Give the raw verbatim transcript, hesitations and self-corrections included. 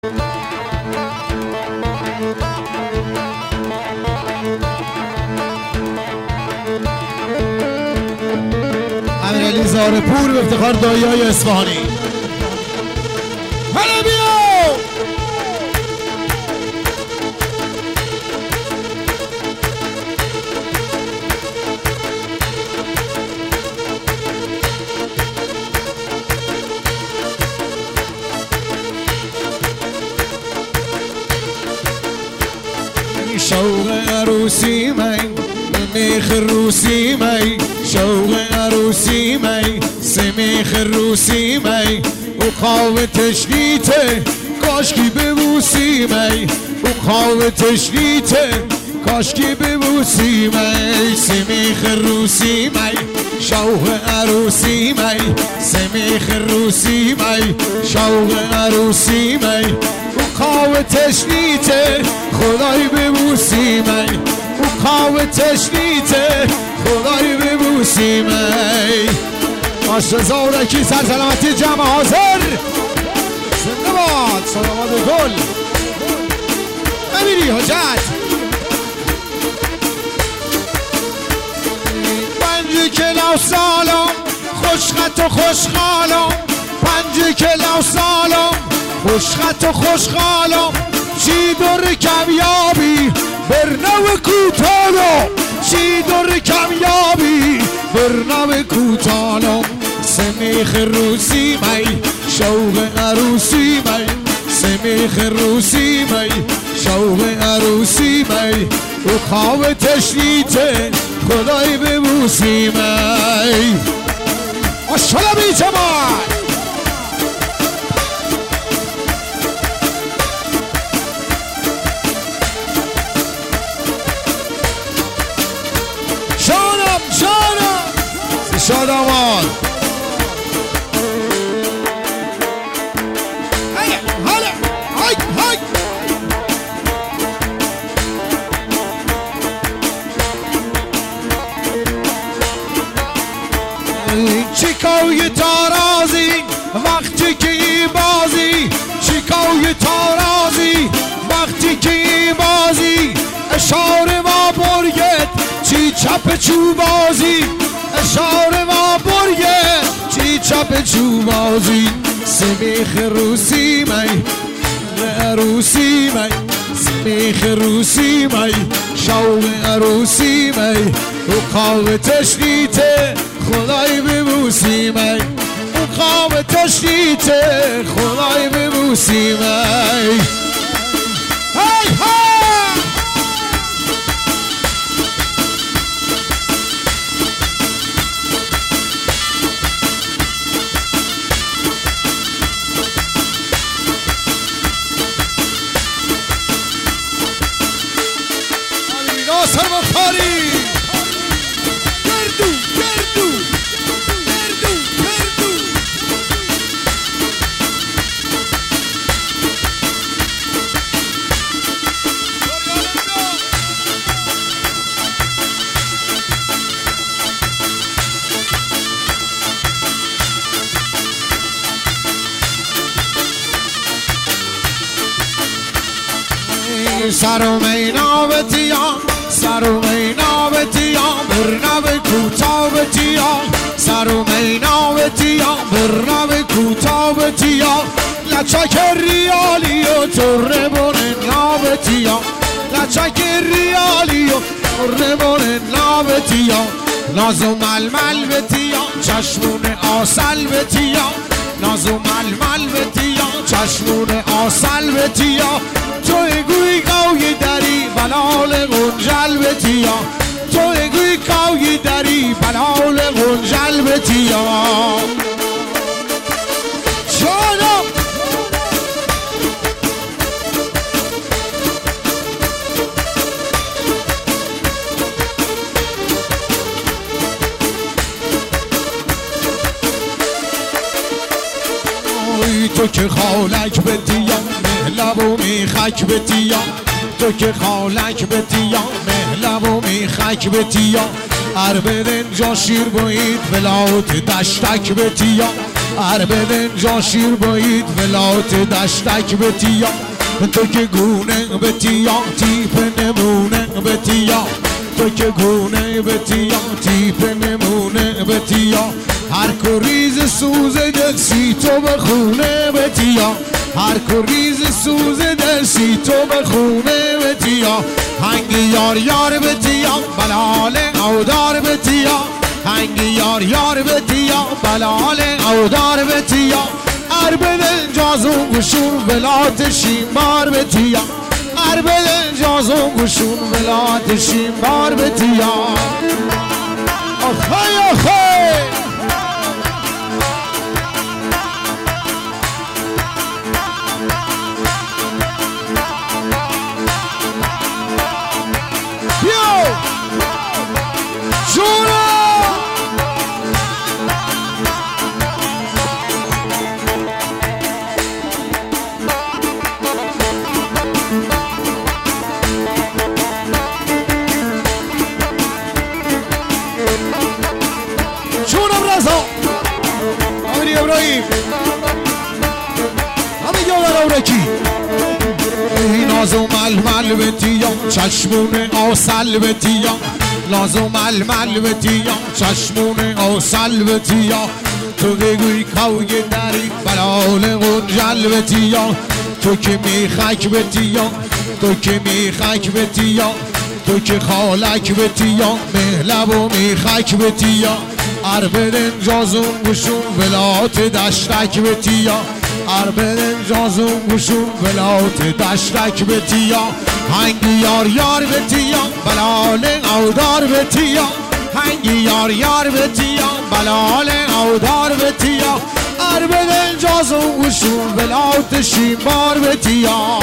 امیرعلی زارپور به افتخار دایی‌های اصفهانی. حالا بیا شوق عروسی می میخ روسی می شوق عروسی می سمیخ روسی می او خواه تشنیته کاشکی ببوسی می او خواه تشنیته کاشکی ببوسی می سمیخ روسی می شوق عروسی می سمیخ روسی می شوق عروسی می او خواه تشنیته خدای ببوسی می او خواه تشنیته خدای ببوسی می آشت زورکی سر سلامتی جمع حاضر زنده باد سلامات گل امیری حجت پنج کلو سالم خوشخط و خوشخالم پنج کلو سالم خوشخط و خوشخالم چی در کمیابی برنو کوتالم چی در کمیابی برنو کوتالم سمیخ روسی می شوق عروسی می سمیخ روسی می شوق عروسی می او خواه تشنیته خدای ببوسی می ماشالله بی جمال شانم شانم شادمان هیا هلا های های چیکوی تارازی وقتی که ای بازی چیکوی تارازی وقتی که ای بازی اشاره ما برگت چی چپ چوبازی اشاره ما برگت چی چپ چوبازی سمیخ روسی می عروسی می سمیخ روسی می شوق عروسی می او خواه تشنیته خدای ببوسی می او خواه تشنیته خدای ببوسی می های های ناصر مختاری گردو گردو گردو گردو سر و مینا بتیان سر و مینا بتیان برنو کوتا بتیان سر و مینا بتیان برنو کوتا بتیان لچک ریالی و تره بونه نابتیان لچک ریالی و تره بونه نابتیان ناز و ململ بتیان چشمون آسل بتیان ناز و ململ بتیان چشمون آسل بتیان تو اگوی کاوی داری بلال غنجل بتیا تو اگوی کاوی داری بلال غنجل بتیا شادم تو که خالک بتیا مهلب و میخک بتیا تو که خالک بتیا مهلب و میخک بتیا ار بدن جا شیر بایید بلاوت دشتک بتیا عرب دنجا شیر باید ولات دشتک به تیا تو که گونه به تیا تیپ نمونه به تیا تو که گونه به تیا تیپ نمونه به تیا هر کوریز سوز دل سی تو به خونه به تیا هر کوریز سوز دل سی تو به خونه به تیا هنگ یار یار به تیا بلال اودار به تیا هنگ یار یار به تیا بلال اودار به تیا عرب دل جازون گشون ولات شیمبار به تیا عرب دل جازون گشون ولات شیمبار به تیا آخای آخای بیو جونا جونم رضا آمینی ابراهیم همین یادر اورکی نازو ململ به تیا چشمون آسل به تیا نازو ململ به تیا چشمون آسل به تیا تو بگوی کوی دری بلال غنجل به تیا تو که میخک به تیا تو که میخک به تیا تو که خالک به تیا مهلب و میخک به تیا عرب دنجازون گشون ولات دشتک به تیا عرب دنجازون گشون ولات دشتک به تیا هنگ یار یار به تیا بلال اودار به تیا هنگ یار یار به تیا بلال اودار به تیا عرب دنجازون گشون ولات شیمبار به تیا